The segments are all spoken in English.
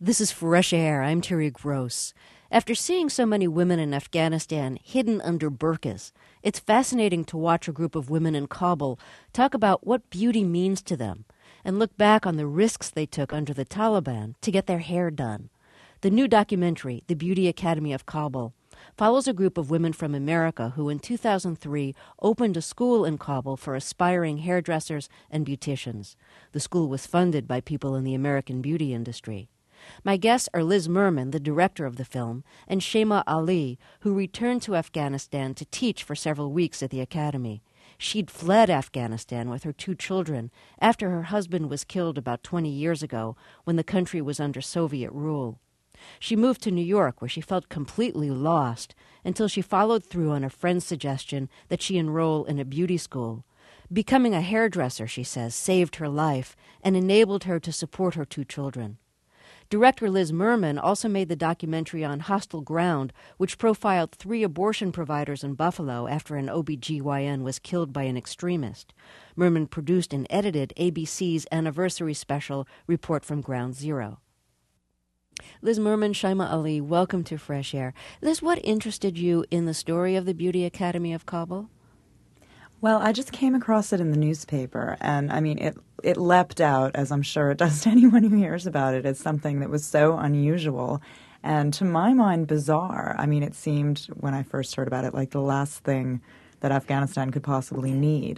This is Fresh Air. I'm Terry Gross. After seeing so many women in Afghanistan hidden under burqas, it's fascinating to watch a group of women in Kabul talk about what beauty means to them and look back on the risks they took under the Taliban to get their hair done. The new documentary, The Beauty Academy of Kabul, follows a group of women from America who in 2003 opened a school in Kabul for aspiring hairdressers and beauticians. The school was funded by people in the American beauty industry. My guests are Liz Merman, the director of the film, and Shema Ali, who returned to Afghanistan to teach for several weeks at the academy. She'd fled Afghanistan with her 2 children after her husband was killed about 20 years ago when the country was under Soviet rule. She moved to New York, where she felt completely lost, until she followed through on a friend's suggestion that she enroll in a beauty school. Becoming a hairdresser, she says, saved her life and enabled her to support her 2 children. Director Liz Merman also made the documentary on Hostile Ground, which profiled 3 abortion providers in Buffalo after an OB-GYN was killed by an extremist. Merman produced and edited ABC's anniversary special, Report from Ground Zero. Liz Merman, Shema Ali, welcome to Fresh Air. Liz, what interested you in the story of the Beauty Academy of Kabul? Well, I just came across it in the newspaper, and I mean, it leapt out, as I'm sure it does to anyone who hears about it, as something that was so unusual and, to my mind, bizarre. I mean, it seemed, when I first heard about it, like the last thing that Afghanistan could possibly need.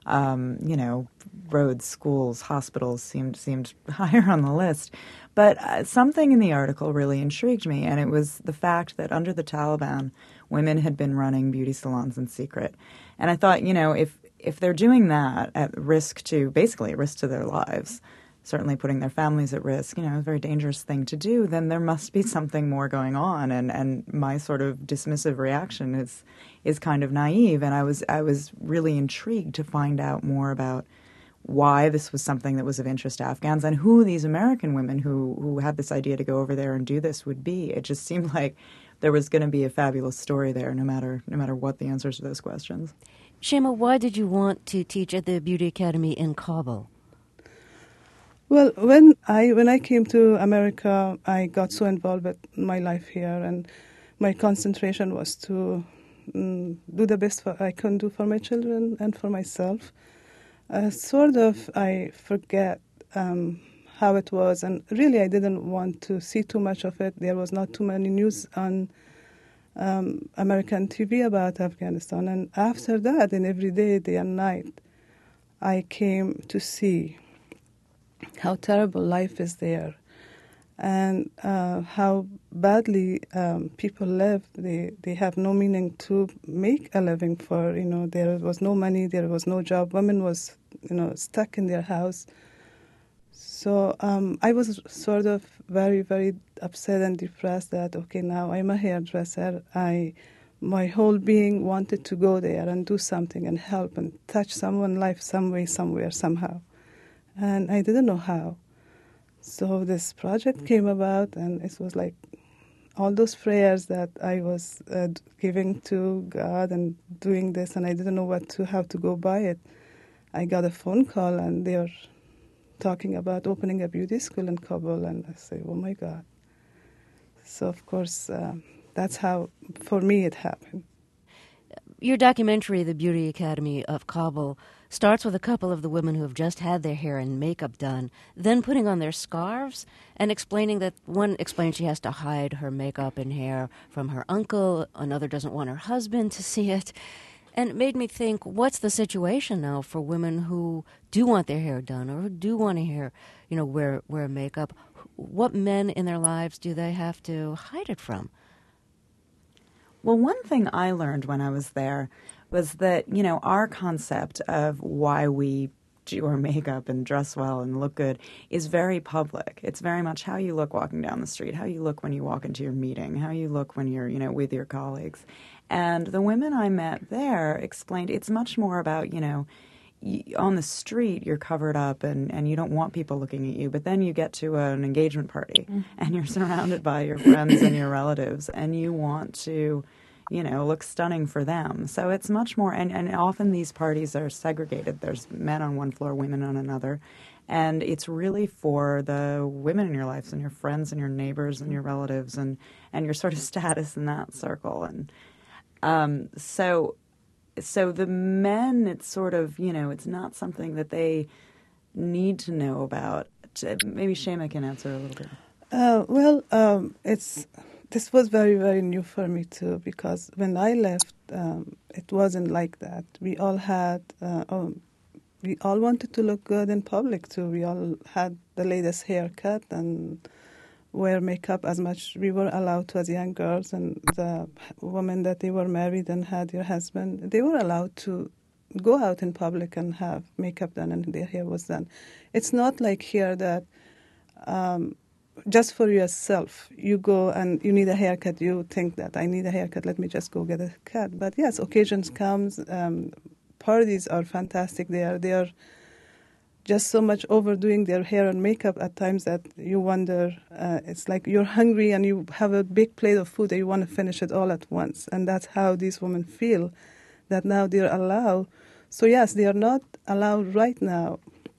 Roads, schools, hospitals seemed higher on the list. But something in the article really intrigued me, and it was the fact that under the Taliban, women had been running beauty salons in secret. And I thought, if they're doing that at risk to their lives, certainly putting their families at risk, a very dangerous thing to do, then there must be something more going on. And my sort of dismissive reaction is kind of naive. And I was really intrigued to find out more about why this was something that was of interest to Afghans and who these American women who had this idea to go over there and do this would be. It just seemed like there was going to be a fabulous story there, no matter what the answers to those questions. Shema, why did you want to teach at the Beauty Academy in Kabul? Well, when I came to America, I got so involved with my life here, and my concentration was to do the best I can do for my children and for myself. I forget how it was, and really I didn't want to see too much of it. There was not too many news on American TV about Afghanistan, and after that, and every day and night, I came to see how terrible life is there, and how badly people live. They have no meaning to make a living for. There was no money, there was no job. Women was stuck in their house. So I was sort of very, very upset and depressed that, okay, now I'm a hairdresser. My whole being wanted to go there and do something and help and touch someone's life some way, somewhere, somehow. And I didn't know how. So this project came about, and it was like all those prayers that I was giving to God and doing this, and I didn't know how to go by it. I got a phone call, and they were talking about opening a beauty school in Kabul, and I say, oh my God. So of course, that's how, for me, it happened. Your documentary, The Beauty Academy of Kabul, starts with a couple of the women who have just had their hair and makeup done, then putting on their scarves and explaining that one explains she has to hide her makeup and hair from her uncle, another doesn't want her husband to see it. And it made me think, what's the situation now for women who do want their hair done or who do want to wear makeup? What men in their lives do they have to hide it from? Well, one thing I learned when I was there was that, our concept of why we do our makeup and dress well and look good is very public. It's very much how you look walking down the street, how you look when you walk into your meeting, how you look when you're, with your colleagues. And the women I met there explained it's much more about, on the street you're covered up and you don't want people looking at you, but then you get to an engagement party and you're surrounded by your friends and your relatives and you want to look stunning for them. So it's much more, and often these parties are segregated. There's men on one floor, women on another. And it's really for the women in your lives and your friends and your neighbors and your relatives and your sort of status in that circle. And so the men, it's sort of, it's not something that they need to know about. Maybe Shema can answer a little bit. This was very, very new for me too, because when I left, it wasn't like that. We all wanted to look good in public too. We all had the latest haircut and wear makeup as much we were allowed to as young girls, and the women that they were married and had their husband, they were allowed to go out in public and have makeup done and their hair was done. It's not like here that just for yourself, you go and you need a haircut, you think that I need a haircut, let me just go get a cut. But yes, occasions comes, parties are fantastic. They are just so much overdoing their hair and makeup at times that you wonder, it's like you're hungry and you have a big plate of food and you want to finish it all at once. And that's how these women feel, that now they're allowed. So yes, they are not allowed right now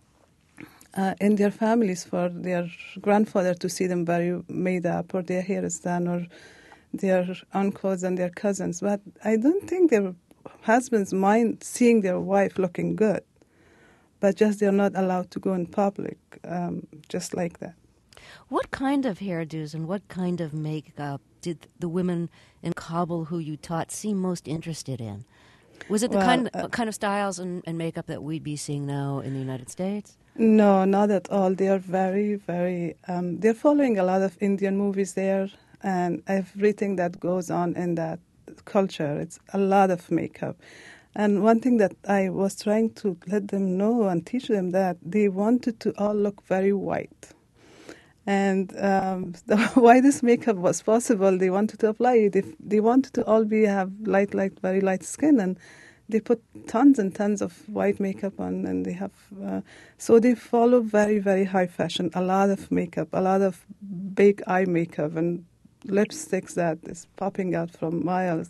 in their families for their grandfather to see them very made up or their hair is done or their uncles and their cousins. But I don't think their husbands mind seeing their wife looking good. But just they're not allowed to go in public, just like that. What kind of hairdos and what kind of makeup did the women in Kabul who you taught seem most interested in? Was it the kind of styles and makeup that we'd be seeing now in the United States? No, not at all. They are very, very... they're following a lot of Indian movies there, and everything that goes on in that culture, it's a lot of makeup. And one thing that I was trying to let them know and teach them that they wanted to all look very white. And why this makeup was possible, they wanted to apply it. They wanted to all have very light skin, and they put tons and tons of white makeup on, and they have... so they follow very, very high fashion, a lot of makeup, a lot of big eye makeup, and lipsticks that is popping out from miles.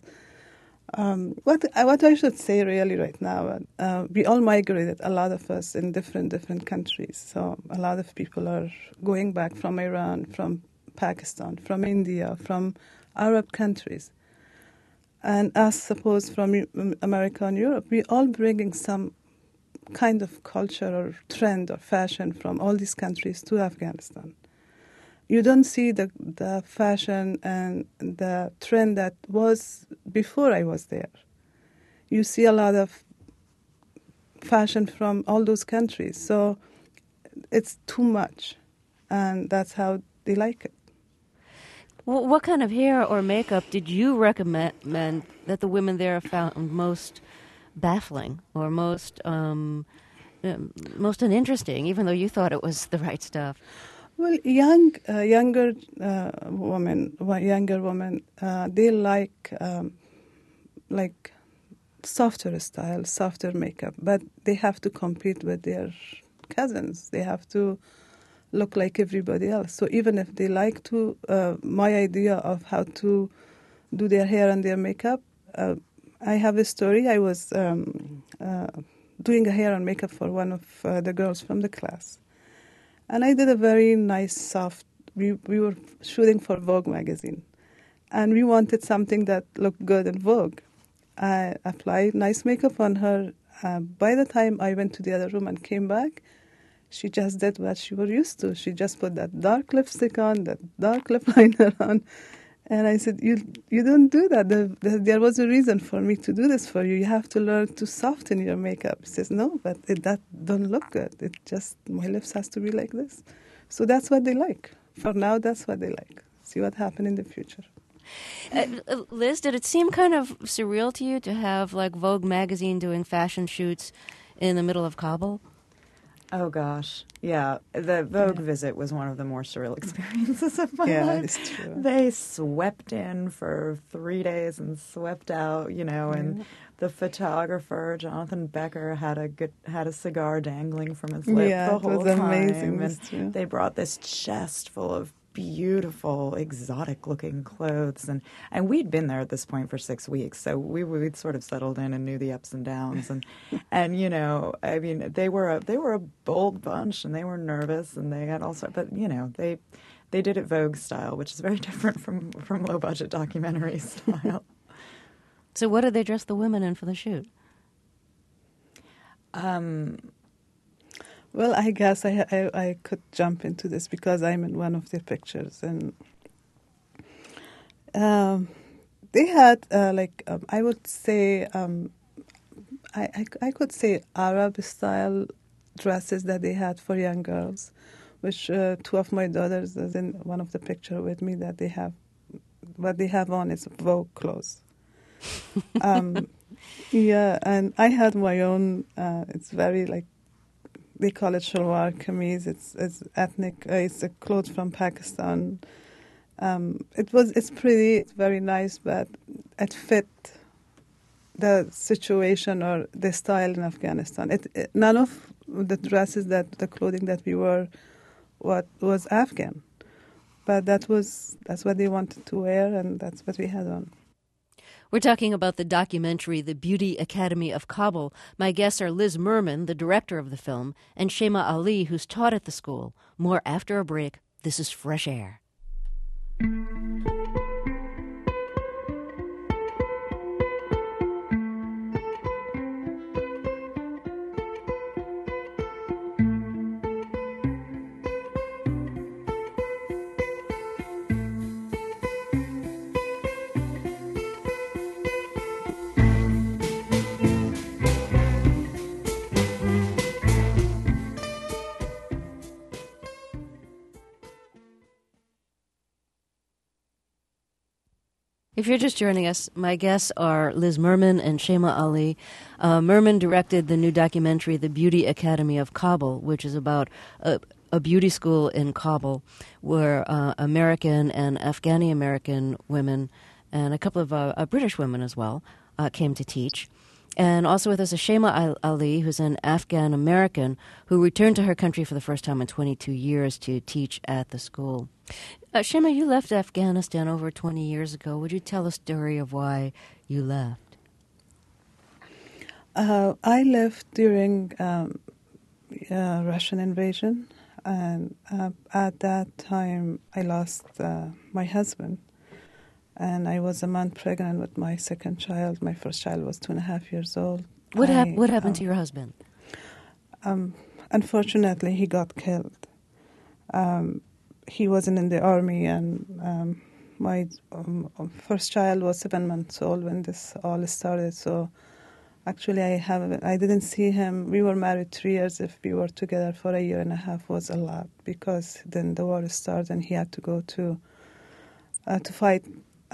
What I should say really right now, we all migrated, a lot of us, in different countries. So a lot of people are going back from Iran, from Pakistan, from India, from Arab countries. And us, suppose, from America and Europe, we all bringing some kind of culture or trend or fashion from all these countries to Afghanistan. You don't see the fashion and the trend that was before I was there. You see a lot of fashion from all those countries. So it's too much, and that's how they like it. Well, what kind of hair or makeup did you recommend that the women there found most baffling or most uninteresting, even though you thought it was the right stuff? Well, younger women, they like softer style, softer makeup, but they have to compete with their cousins. They have to look like everybody else. So even if they like to, my idea of how to do their hair and their makeup, I have a story. I was doing a hair and makeup for one of the girls from the class. And I did a very nice, soft, we were shooting for Vogue magazine. And we wanted something that looked good in Vogue. I applied nice makeup on her. By the time I went to the other room and came back, she just did what she was used to. She just put that dark lipstick on, that dark lip liner on. And I said, you don't do that. There was a reason for me to do this for you. You have to learn to soften your makeup. She says, no, but that don't look good. It just, my lips has to be like this. So that's what they like. For now, that's what they like. See what happens in the future. Liz, did it seem kind of surreal to you to have like Vogue magazine doing fashion shoots in the middle of Kabul? Oh, gosh. Yeah, the Vogue visit was one of the more surreal experiences of my life. Yeah, it's true. They swept in for 3 days and swept out, and the photographer, Jonathan Becker, had a cigar dangling from his lip the whole time. Yeah, it was amazing. And they brought this chest full of beautiful, exotic-looking clothes, and we'd been there at this point for 6 weeks, so we'd sort of settled in and knew the ups and downs, and you know, I mean, they were a bold bunch, and they were nervous, and they had all sorts, but you know, they did it Vogue style, which is very different from low-budget documentary style. So, what did they dress the women in for the shoot? Well, I guess I could jump into this because I'm in one of the pictures, and they had I would say I could say Arab style dresses that they had for young girls, which two of my daughters is in one of the picture with me that they have. What they have on is Vogue clothes. Yeah, and I had my own. It's very like. They call it shalwar kameez. It's ethnic. It's a clothes from Pakistan. It's pretty. It's very nice, but it fit the situation or the style in Afghanistan. None of the dresses the clothing that we wore, was Afghan, but that's what they wanted to wear, and that's what we had on. We're talking about the documentary The Beauty Academy of Kabul. My guests are Liz Merman, the director of the film, and Shema Ali, who's taught at the school. More after a break. This is Fresh Air. If you're just joining us, my guests are Liz Merman and Shema Ali. Merman directed the new documentary, The Beauty Academy of Kabul, which is about a beauty school in Kabul where American and Afghani-American women and a couple of British women as well came to teach. And also with us is Shema Ali, who's an Afghan-American who returned to her country for the first time in 22 years to teach at the school. Shema, you left Afghanistan over 20 years ago. Would you tell a story of why you left? I left during Russian invasion, and at that time I lost my husband. And I was a month pregnant with my second child. My first child was 2.5 years old. What happened to your husband? Unfortunately, he got killed. He wasn't in the army, and my first child was 7 months old when this all started. So actually, I didn't see him. We were married 3 years. If we were together for 1.5 years was a lot, because then the war started and he had to go to fight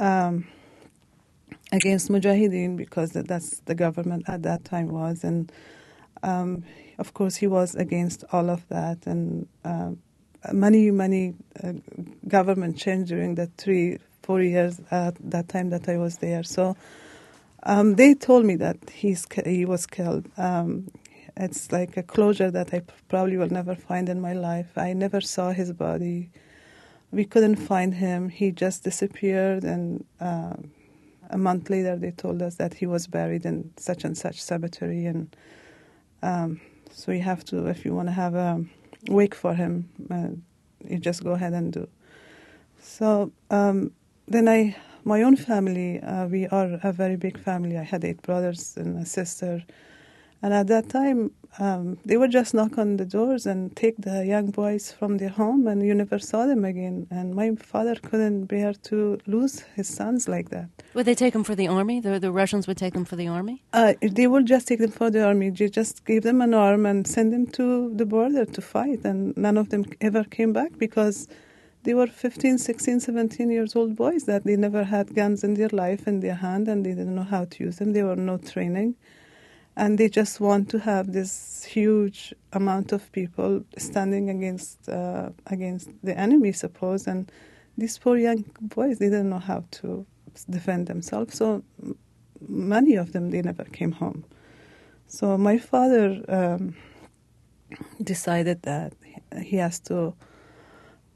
against Mujahideen, because that's the government at that time was. And of course, he was against all of that. And many government changed during the 3-4 years at that time that I was there. So they told me that he was killed. It's like a closure that I probably will never find in my life. I never saw his body. We couldn't find him. He just disappeared, and a month later they told us that he was buried in such and such cemetery. And so you have to, if you want to have a wake for him, you just go ahead and do. So then my own family, we are a very big family. I had 8 brothers and a sister. And at that time, they would just knock on the doors and take the young boys from their home, and you never saw them again. And my father couldn't bear to lose his sons like that. Would they take them for the army? The Russians would take them for the army? They would just take them for the army. They just gave them an arm and send them to the border to fight. And none of them ever came back, because they were 15, 16, 17 years old boys that they never had guns in their life in their hand, and they didn't know how to use them. There were no training. And they just want to have this huge amount of people standing against the enemy, suppose. And these poor young boys, they didn't know how to defend themselves. So many of them, they never came home. So my father decided that he has to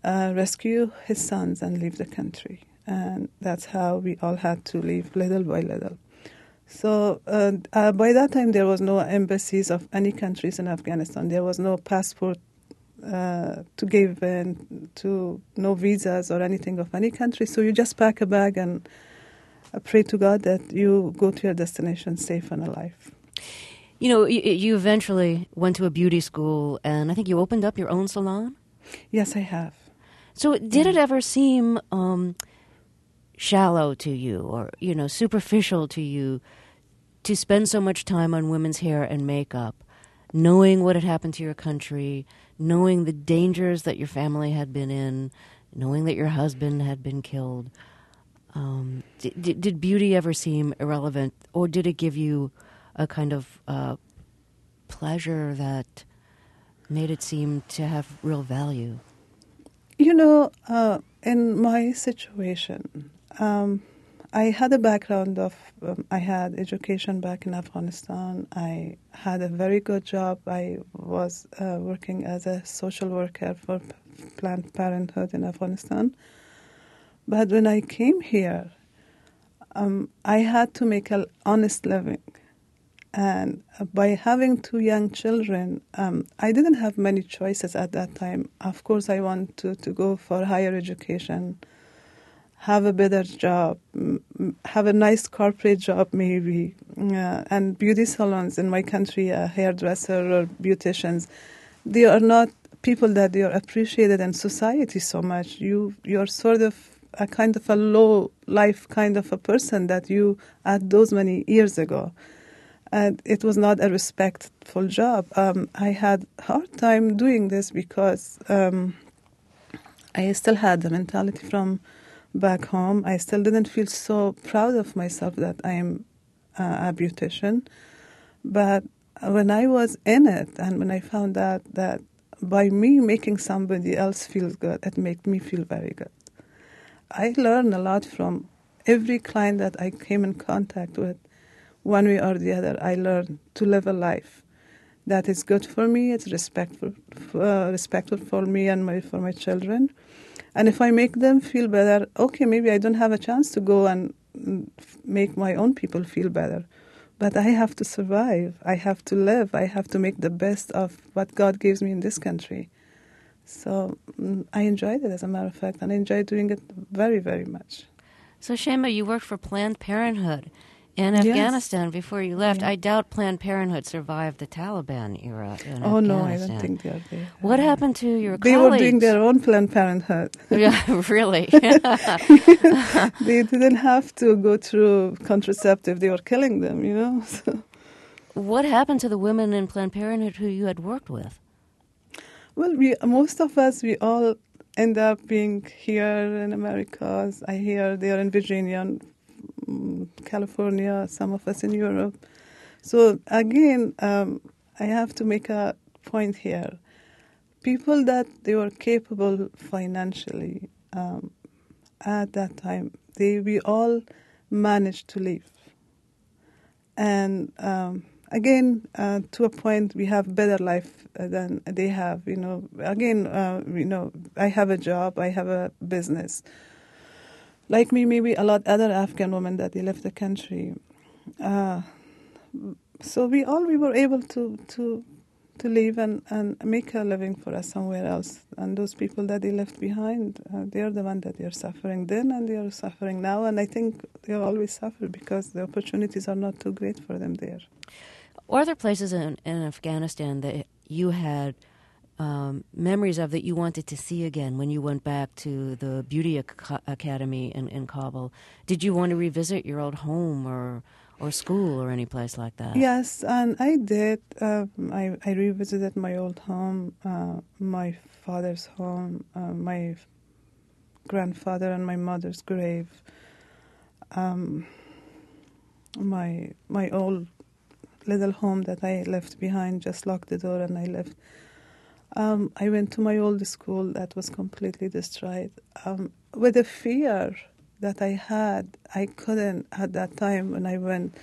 rescue his sons and leave the country. And that's how we all had to leave little by little. So by that time, there was no embassies of any countries in Afghanistan. There was no passport to give and no visas or anything of any country. So you just pack a bag and pray to God that you go to your destination safe and alive. You know, you eventually went to a beauty school, and I think you opened up your own salon? Yes, I have. So did it ever seem shallow to you or, superficial to you to spend so much time on women's hair and makeup, knowing what had happened to your country, knowing the dangers that your family had been in, knowing that your husband had been killed? Did beauty ever seem irrelevant, or did it give you a kind of pleasure that made it seem to have real value? In my situation, I had a background of, I had education back in Afghanistan. I had a very good job. I was working as a social worker for Planned Parenthood in Afghanistan. But when I came here, I had to make an honest living. And by having two young children, I didn't have many choices at that time. Of course, I wanted to go for higher education, have a better job, have a nice corporate job maybe, and beauty salons in my country, a hairdresser or beauticians, they are not people that they are appreciated in society so much. You're sort of a kind of a low life kind of a person that you had those many years ago. And it was not a respectful job. I had a hard time doing this because I still had the mentality from back home. I still didn't feel so proud of myself that I am a beautician. But when I was in it and when I found out that by me making somebody else feel good, it made me feel very good. I learned a lot from every client that I came in contact with. One way or the other, I learned to live a life that is good for me, it's respectful for me and for my children. And if I make them feel better, okay, maybe I don't have a chance to go and make my own people feel better. But I have to survive. I have to live. I have to make the best of what God gives me in this country. So I enjoyed it, as a matter of fact, and I enjoyed doing it very, very much. So, Shema, you worked for Planned Parenthood in Afghanistan before you left. Yeah. I doubt Planned Parenthood survived the Taliban era in Afghanistan. No, I don't think they are there. What happened to your colleagues? They were doing their own Planned Parenthood. Yeah, really? They didn't have to go through contraceptive. They were killing them, So. What happened to the women in Planned Parenthood who you had worked with? Well, most of us, we all end up being here in America. I hear they are in Virginia, California, some of us in Europe. So again, I have to make a point here. People that they were capable financially at that time, we all managed to leave. And again, to a point, we have better life than they have. Again, I have a job, I have a business. Like me, maybe a lot other Afghan women that they left the country. So we were able to leave and make a living for us somewhere else. And those people that they left behind, they are the ones that they are suffering then and they are suffering now. And I think they always suffer because the opportunities are not too great for them there. Are there places in Afghanistan that you had memories of that you wanted to see again when you went back to the Beauty Academy in Kabul? Did you want to revisit your old home or school or any place like that? Yes, and I did. I revisited my old home, my father's home, my grandfather and my mother's grave, my old little home that I left behind, just locked the door and I left. I went to my old school that was completely destroyed. With the fear that I had, I couldn't, at that time when I went,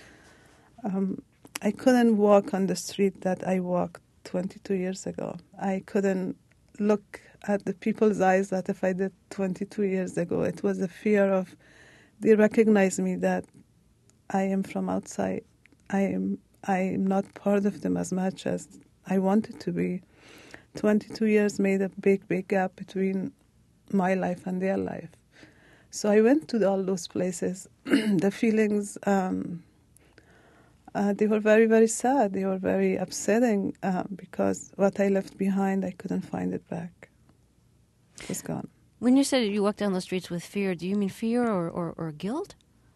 I couldn't walk on the street that I walked 22 years ago. I couldn't look at the people's eyes that if I did 22 years ago, it was a fear of they recognize me that I am from outside. I am not part of them as much as I wanted to be. 22 years made a big, big gap between my life and their life. So I went to all those places. The feelings, they were very, very sad. They were very upsetting because what I left behind, I couldn't find it back. It was gone. When you said you walked down the streets with fear, do you mean fear or guilt?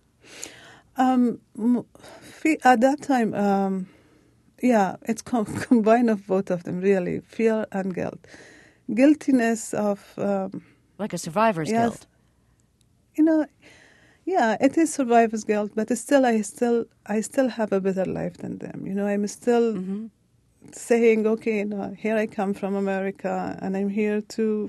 At that time, yeah, it's combined of both of them, really, fear and guilt. Guiltiness of... like a survivor's guilt. You know, yeah, it is survivor's guilt, but still, I still have a better life than them. You know, I'm still saying, okay, you know, here I come from America, and I'm here to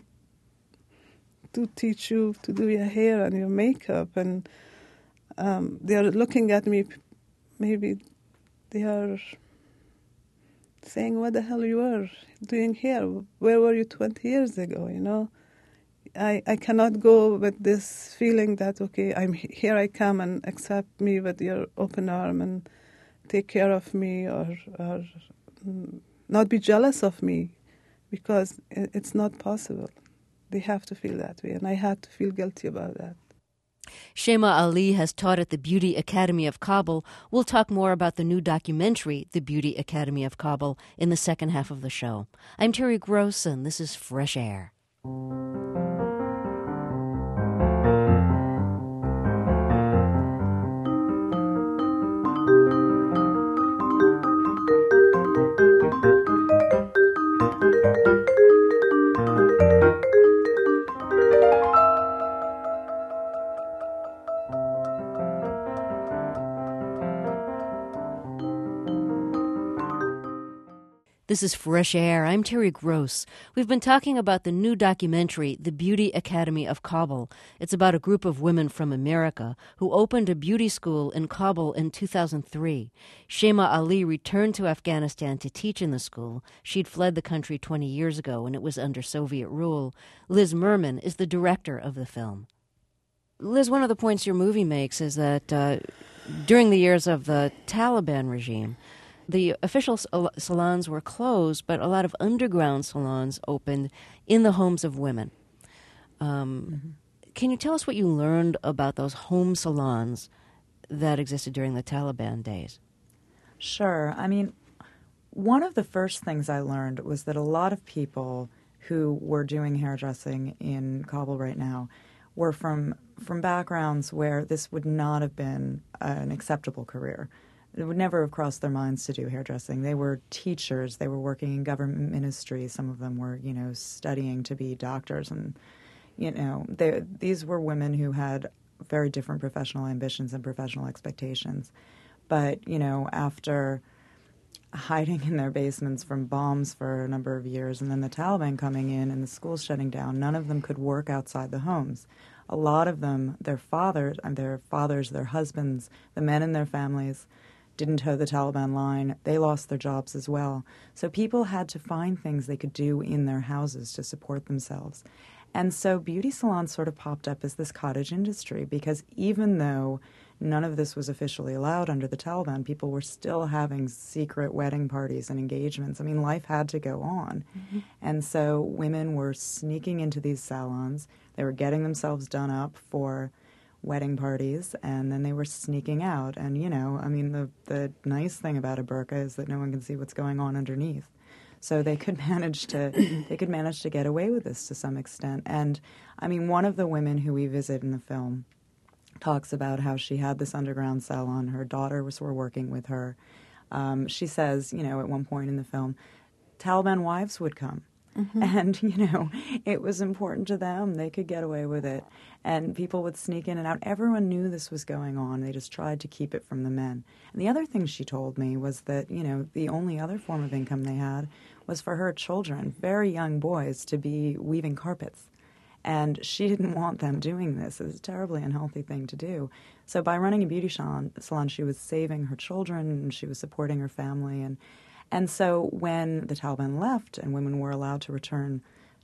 teach you to do your hair and your makeup, and they're looking at me, maybe they are saying, what the hell you are doing here? Where were you 20 years ago, you know? I cannot go with this feeling that, okay, here I come and accept me with your open arm and take care of me or not be jealous of me, because it's not possible. They have to feel that way, and I had to feel guilty about that. Shema Ali has taught at the Beauty Academy of Kabul. We'll talk more about the new documentary, The Beauty Academy of Kabul, in the second half of the show. I'm Terry Gross, and this is Fresh Air. This is Fresh Air. I'm Terry Gross. We've been talking about the new documentary, The Beauty Academy of Kabul. It's about a group of women from America who opened a beauty school in Kabul in 2003. Shema Ali returned to Afghanistan to teach in the school. She'd fled the country 20 years ago when it was under Soviet rule. Liz Merman is the director of the film. Liz, one of the points your movie makes is that during the years of the Taliban regime, the official salons were closed, but a lot of underground salons opened in the homes of women. Can you tell us what you learned about those home salons that existed during the Taliban days? Sure. I mean, one of the first things I learned was that a lot of people who were doing hairdressing in Kabul right now were from backgrounds where this would not have been an acceptable career. It would never have crossed their minds to do hairdressing. They were teachers. They were working in government ministries. Some of them were, studying to be doctors. And, these were women who had very different professional ambitions and professional expectations. But, after hiding in their basements from bombs for a number of years and then the Taliban coming in and the schools shutting down, none of them could work outside the homes. A lot of them, their fathers, their husbands, the men in their families, didn't toe the Taliban line. They lost their jobs as well. So people had to find things they could do in their houses to support themselves. And so beauty salons sort of popped up as this cottage industry because even though none of this was officially allowed under the Taliban, people were still having secret wedding parties and engagements. I mean, life had to go on. Mm-hmm. And so women were sneaking into these salons. They were getting themselves done up for wedding parties, and then they were sneaking out. And, the nice thing about a burqa is that no one can see what's going on underneath. So they could manage to get away with this to some extent. And, one of the women who we visit in the film talks about how she had this underground salon. Her daughters were working with her. She says, at one point in the film, Taliban wives would come. Mm-hmm. And, it was important to them. They could get away with it. And people would sneak in and out. Everyone knew this was going on. They just tried to keep it from the men. And the other thing she told me was that, the only other form of income they had was for her children, very young boys, to be weaving carpets. And she didn't want them doing this. It was a terribly unhealthy thing to do. So by running a beauty salon, she was saving her children and she was supporting her family. And so when the Taliban left and women were allowed to return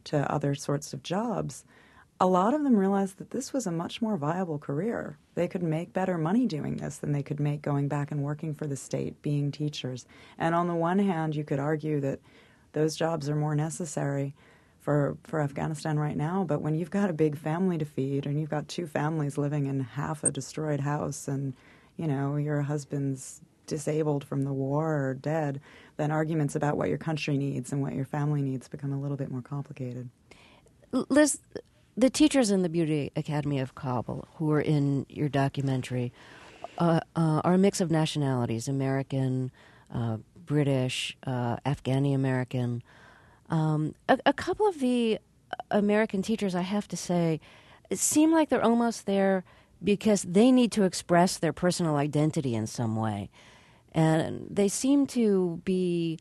to other sorts of jobs, a lot of them realized that this was a much more viable career. They could make better money doing this than they could make going back and working for the state, being teachers. And on the one hand, you could argue that those jobs are more necessary for Afghanistan right now, but when you've got a big family to feed and you've got 2 families living in half a destroyed house and, you know, your husband's disabled from the war or dead, then arguments about what your country needs and what your family needs become a little bit more complicated. Liz, the teachers in the Beauty Academy of Kabul who are in your documentary are a mix of nationalities, American, British, Afghani-American. A couple of the American teachers, I have to say, it seem like they're almost there because they need to express their personal identity in some way. And they seem to be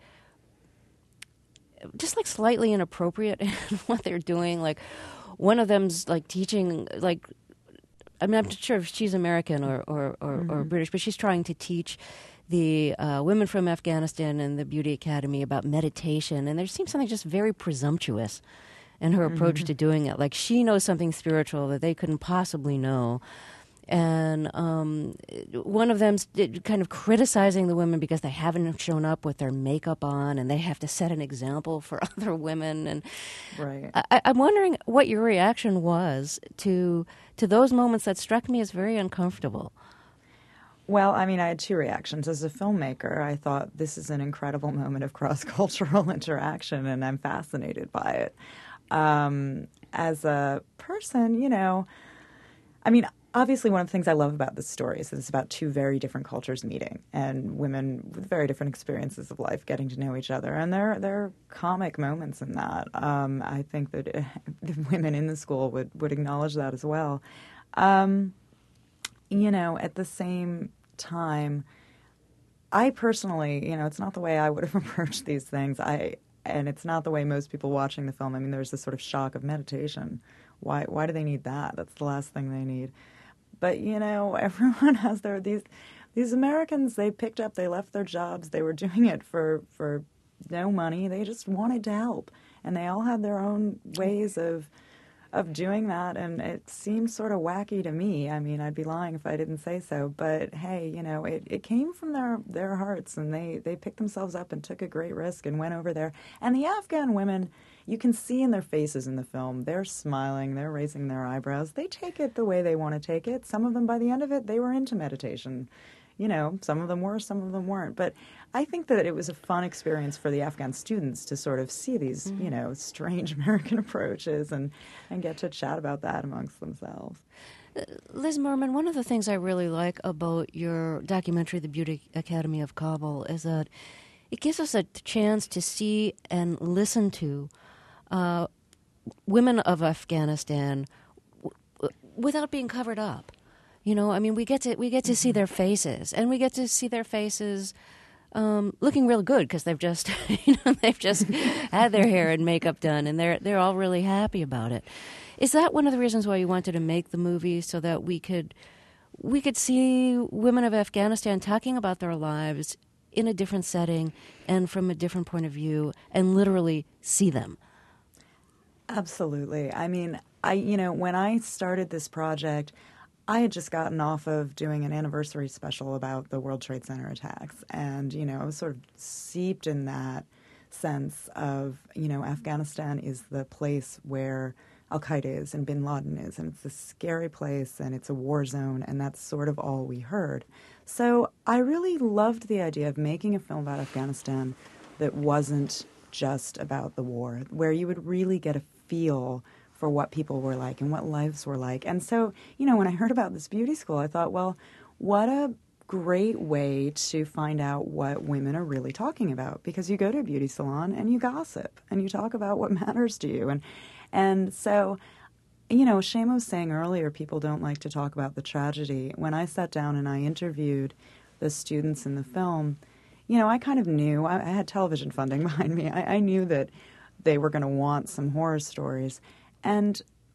just like slightly inappropriate in what they're doing. Like one of them's like teaching, like, I mean, I'm not sure if she's American or British, but she's trying to teach the women from Afghanistan in the Beauty Academy about meditation. And there seems something just very presumptuous in her approach to doing it. Like she knows something spiritual that they couldn't possibly know. And one of them's kind of criticizing the women because they haven't shown up with their makeup on and they have to set an example for other women. And right. I'm wondering what your reaction was to those moments that struck me as very uncomfortable. Well, I mean, I had 2 reactions. As a filmmaker, I thought this is an incredible moment of cross-cultural interaction, and I'm fascinated by it. As a person, you know, I mean, obviously one of the things I love about this story is that it's about 2 very different cultures meeting and women with very different experiences of life getting to know each other. And there are comic moments in that. I think that the women in the school would acknowledge that as well. You know, at the same time, I personally, you know, it's not the way I would have approached these things. And it's not the way most people watching the film. I mean, there's this sort of shock of meditation. Why do they need that? That's the last thing they need. But, you know, everyone has these Americans, they left their jobs. They were doing it for no money. They just wanted to help. And they all had their own ways of doing that, and it seems sort of wacky to me. I mean, I'd be lying if I didn't say so. But hey, you know, it came from their hearts, and they picked themselves up and took a great risk and went over there. And the Afghan women, you can see in their faces in the film, they're smiling, they're raising their eyebrows. They take it the way they want to take it. Some of them, by the end of it, they were into meditation. You know, some of them were, some of them weren't. But I think that it was a fun experience for the Afghan students to sort of see these, you know, strange American approaches and get to chat about that amongst themselves. Liz Merman, one of the things I really like about your documentary, The Beauty Academy of Kabul, is that it gives us a chance to see and listen to women of Afghanistan without being covered up. You know, I mean, we get to see their faces, and we get to see their faces looking real good because they've just had their hair and makeup done, and they're all really happy about it. Is that one of the reasons why you wanted to make the movie, so that we could see women of Afghanistan talking about their lives in a different setting and from a different point of view, and literally see them? Absolutely. I mean, when I started this project, I had just gotten off of doing an anniversary special about the World Trade Center attacks, and, you know, I was sort of seeped in that sense of, you know, Afghanistan is the place where Al-Qaeda is and bin Laden is, and it's a scary place, and it's a war zone, and that's sort of all we heard. So I really loved the idea of making a film about Afghanistan that wasn't just about the war, where you would really get a feel for what people were like and what lives were like. And so, you know, when I heard about this beauty school, I thought, well, what a great way to find out what women are really talking about, because you go to a beauty salon and you gossip and you talk about what matters to you. And so, you know, Shamo was saying earlier, people don't like to talk about the tragedy. When I sat down and I interviewed the students in the film, you know, I kind of knew, I had television funding behind me. I knew that they were going to want some horror stories. And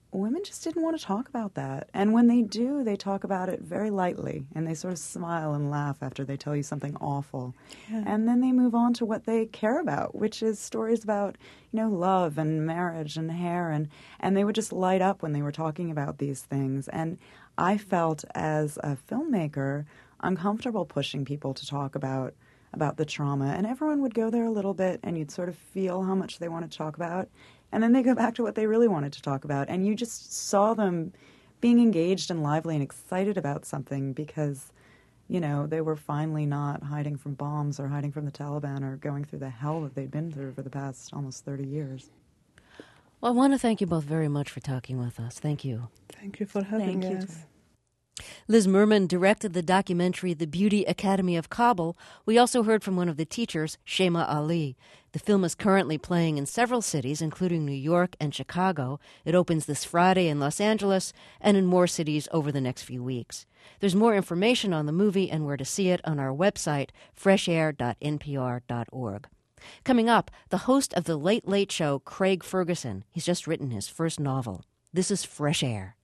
women just didn't want to talk about that. And when they do, they talk about it very lightly, and they sort of smile and laugh after they tell you something awful. Yeah. And then they move on to what they care about, which is stories about, love and marriage and hair, and they would just light up when they were talking about these things. And I felt, as a filmmaker, uncomfortable pushing people to talk about the trauma. And everyone would go there a little bit, and you'd sort of feel how much they wanted to talk about. And then they go back to what they really wanted to talk about. And you just saw them being engaged and lively and excited about something because, they were finally not hiding from bombs or hiding from the Taliban or going through the hell that they'd been through for the past almost 30 years. Well, I want to thank you both very much for talking with us. Thank you. Thank you for having Thank you, us. Liz Merman directed the documentary The Beauty Academy of Kabul. We also heard from one of the teachers, Shema Ali. The film is currently playing in several cities, including New York and Chicago. It opens this Friday in Los Angeles and in more cities over the next few weeks. There's more information on the movie and where to see it on our website, freshair.npr.org. Coming up, the host of The Late Late Show, Craig Ferguson. He's just written his first novel. This is Fresh Air.